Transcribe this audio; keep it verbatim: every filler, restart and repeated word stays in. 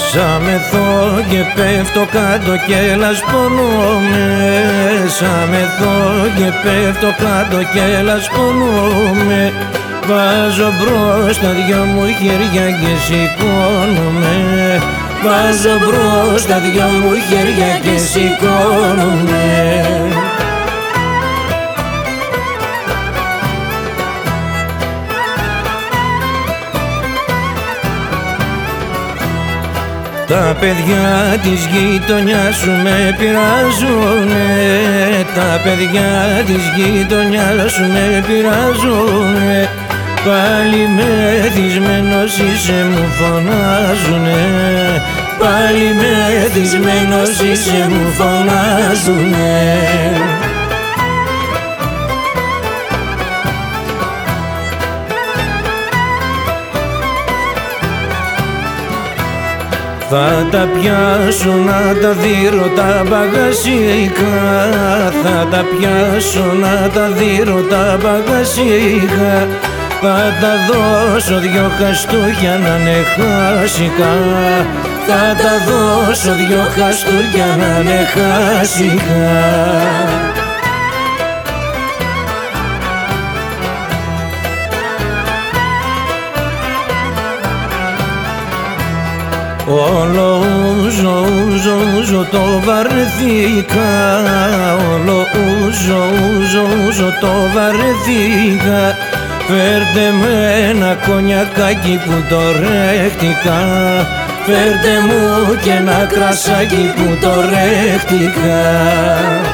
Σαν μεθώ και πέφτω κάτω και λασπώνομαι. Σαν μεθώ και πέφτω κάτω και λασπώνομαι. Βάζω μπρος τα δυο μου χέρια και σηκώνομαι. Βάζω μπρος τα δυο μου χέρια και σηκώνομαι. Τα παιδιά της γειτονιάς σου με πειράζουνε. Τα παιδιά της γειτονιάς σου με πειράζουνε. Πάλι μεθυσμένος είσαι μου φωνάζουνε. Πάλι μεθυσμένος είσαι μου φωνάζουνε. Θα τα πιάσω να τα δείρω τα μπαγασίκα. Θα τα πιάσω να τα δείρω τα μπαγασίκα. Θα τα δώσω δυο χαστούκια να είναι χάσικα. Θα τα δώσω δυο χαστούκια να είναι χάσικα. Όλο ούζο, ούζο, ούζο το βαρεθήκα. Όλο ούζο, ούζο, ούζο το βαρεθήκα. Φέρτε με ένα κονιακάκι που το ρέχτηκα. Φέρτε μου και ένα κρασάκι που το ρέχτηκα.